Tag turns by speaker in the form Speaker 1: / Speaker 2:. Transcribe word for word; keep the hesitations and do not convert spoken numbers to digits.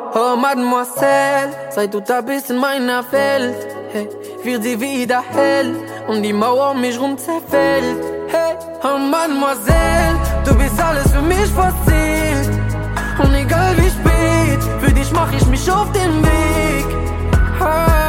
Speaker 1: Oh Mademoiselle, seit du da bist in meiner Welt, hey, wird sie wieder hell und die Mauer um mich rum zerfällt. Hey, oh Mademoiselle, du bist alles für mich verzählt. Und egal wie spät, für dich mach ich mich auf den Weg. Ah.